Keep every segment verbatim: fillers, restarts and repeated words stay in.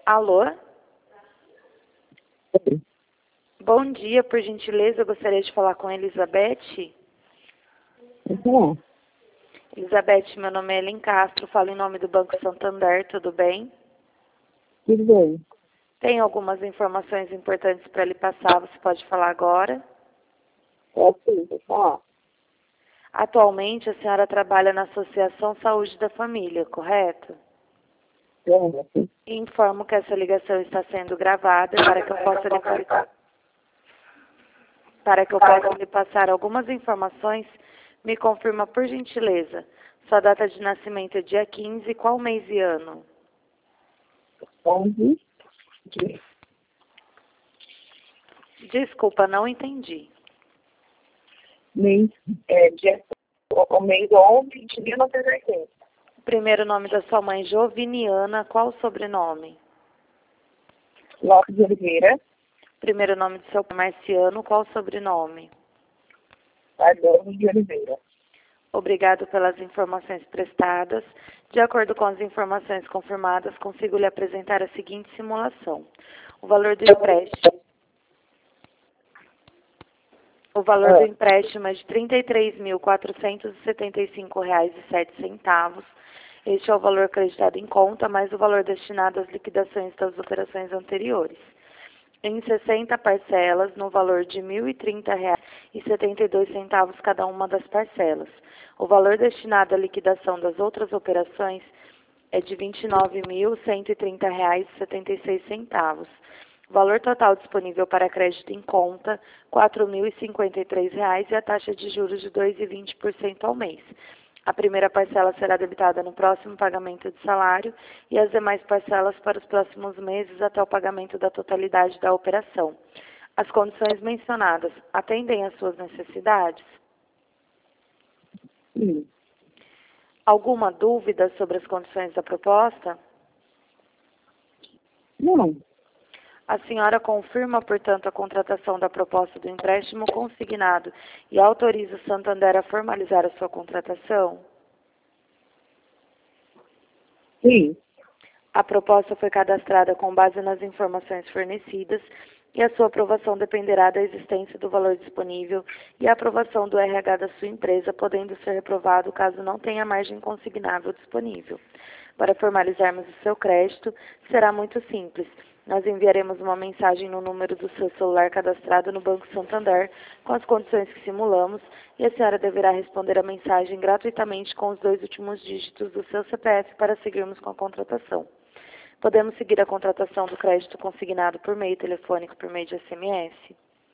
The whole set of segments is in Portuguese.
Alô? Oi. Bom dia, por gentileza, eu gostaria de falar com a Elizabeth. Então, Elizabeth, meu nome é Ellen Castro, falo em nome do Banco Santander, tudo bem? tudo bem. Tem algumas informações importantes para lhe passar, você pode falar agora? É sim, pode falar. Atualmente, a senhora trabalha na Associação Saúde da Família, correto? Lembra, sim? E informo que essa ligação está sendo gravada para que eu possa lhe, pa- para que eu possa lhe passar algumas informações. Me confirma, por gentileza, sua data de nascimento é dia quinze, qual mês e ano? onze de Desculpa, não entendi. mês, é, dia, o mês onze de mil novecentos e oitenta. Primeiro nome da sua mãe, Joviniana, qual o sobrenome? Lopes de Oliveira, Primeiro nome do seu pai, Marciano, qual o sobrenome? Cardoso de Oliveira. Obrigado pelas informações prestadas. De acordo com as informações confirmadas, consigo lhe apresentar a seguinte simulação. O valor do empréstimo, o valor do Ah, empréstimo é de trinta e três mil, quatrocentos e setenta e cinco reais e sete centavos. Este é o valor acreditado em conta, mais o valor destinado às liquidações das operações anteriores. Em sessenta parcelas, no valor de mil e trinta reais e setenta e dois centavos cada uma das parcelas. O valor destinado à liquidação das outras operações é de vinte e nove mil, cento e trinta reais e setenta e seis centavos. O valor total disponível para crédito em conta, quatro mil e cinquenta e três reais e a taxa de juros de dois vírgula vinte por cento ao mês. A primeira parcela será debitada no próximo pagamento de salário e as demais parcelas para os próximos meses até o pagamento da totalidade da operação. As condições mencionadas atendem às suas necessidades? sim. Alguma dúvida sobre as condições da proposta? Não, A senhora confirma, portanto, a contratação da proposta do empréstimo consignado e autoriza o Santander a formalizar a sua contratação? sim. A proposta foi cadastrada com base nas informações fornecidas e a sua aprovação dependerá da existência do valor disponível e a aprovação do R H da sua empresa, podendo ser reprovado caso não tenha margem consignável disponível. Para formalizarmos o seu crédito, será muito simples. Nós enviaremos uma mensagem no número do seu celular cadastrado no Banco Santander com as condições que simulamos e a senhora deverá responder a mensagem gratuitamente com os dois últimos dígitos do seu C P F para seguirmos com a contratação. Podemos seguir a contratação do crédito consignado por meio telefônico, por meio de S M S.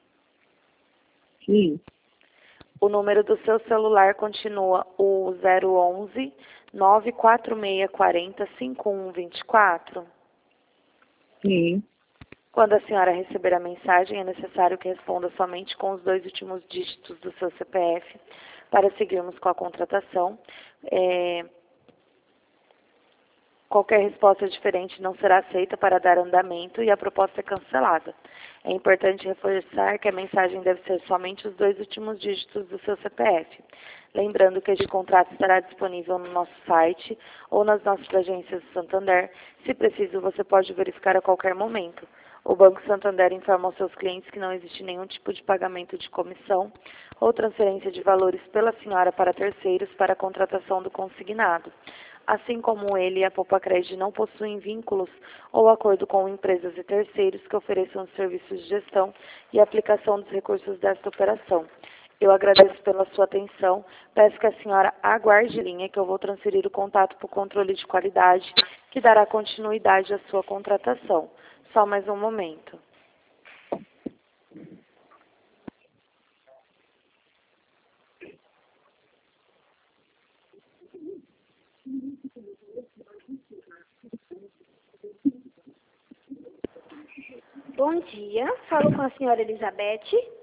Sim. O número do seu celular continua o zero onze, nove quatro seis quatro zero, cinco um dois quatro. Sim. Quando a senhora receber a mensagem, é necessário que responda somente com os dois últimos dígitos do seu C P F para seguirmos com a contratação. É... Qualquer resposta diferente não será aceita para dar andamento e a proposta é cancelada. É importante reforçar que a mensagem deve ser somente os dois últimos dígitos do seu C P F. Lembrando que este contrato estará disponível no nosso site ou nas nossas agências do Santander. Se preciso, você pode verificar a qualquer momento. O Banco Santander informa aos seus clientes que não existe nenhum tipo de pagamento de comissão ou transferência de valores pela senhora para terceiros para a contratação do consignado. Assim como ele e a Popacred não possuem vínculos ou acordo com empresas e terceiros que ofereçam serviços de gestão e aplicação dos recursos desta operação. Eu agradeço pela sua atenção. Peço que a senhora aguarde em linha que eu vou transferir o contato para o controle de qualidade, que dará continuidade à sua contratação. Só mais um momento. Bom dia, falo com a senhora Elizabeth.